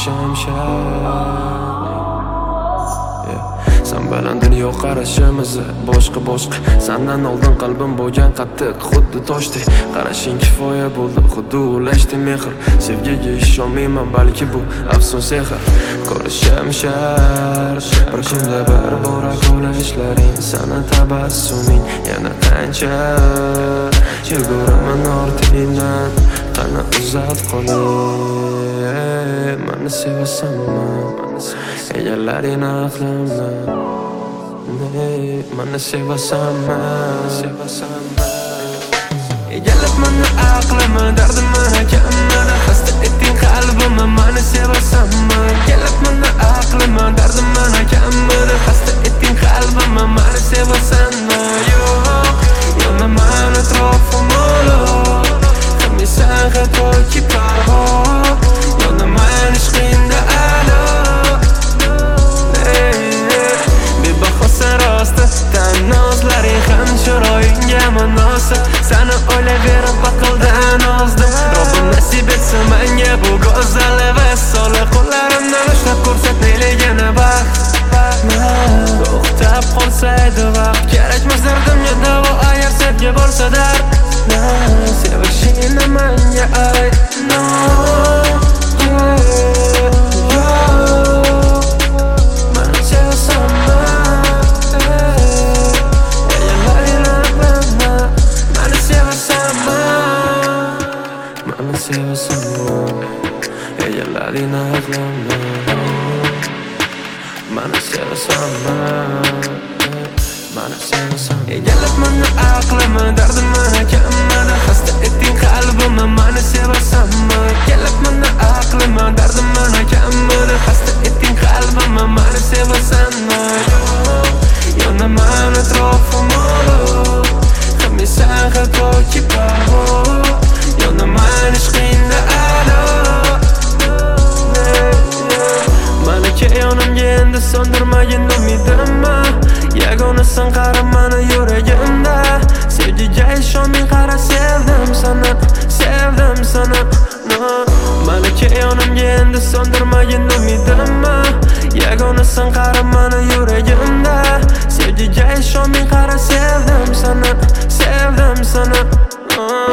Sen bilan dunyo qarashimiz boshqa Sendan oldin qalbim bo'lgan qattiq xuddi toshdek. Qarashing kifoya bo'ldi, xuddi ulashdi mehr. Sevgiga ishonmayman, balki bu afsun sehr. Ko'rishim shart, bir kunda bir bora ko'rishlaring. Sana tabassuming yana qancha yuguraman ortingdan. Qani uzat qo'ling, meni sevasanmi? Egallaring aqlimni, meni sevasanmi? Egallab meni aqlimni, dardimni kamini, xasta etding qalbimni, meni sevasanmi? Egallab meni aqlimni, dardimni kamini, xasta etding qalbimni, meni sevasanmi? Yo'q, yonaman atrofim o'loq, qilmaysan xatoki parvo, yonaman ishqingda aloq. Bebahosa rosti, tanozlaring ham chiroyingga munosib. Seni o'ylayverib aqldan ozdim. Robbim nasib etsa menga bu go'zal va solih qo'llarimdan ushlab ko'rsatmaylik yana baxt. To'xtab qolsa edi vaqt, kerakmas dardimga davo, agar sevgi bo'lsa dard. Sevishingni menga ayt, egallaring aqlimni, meni sevasanmi? Egallab meni aqlimni, dardimni kamini, xasta etding qalbimni, meni sevasanmi? Egallab meni aqlimni, dardimni kamini, xasta etding qalbimni, meni sevasanmi? Yonaman atrofim o'loq, qilmaysan xatoki parvo, yonaman ishqingda aloq. Malaka yonimga endi so'ndirmagin umidimni, yagonasan qarab meni yuragimda. Sevgiga ishonmay qara, sevdim seni. Malaka yonimga endi so'ndirmagin umidimni, yagonasan qarab meni yuragimda. Sevgiga ishonmay qara, sevdim seni.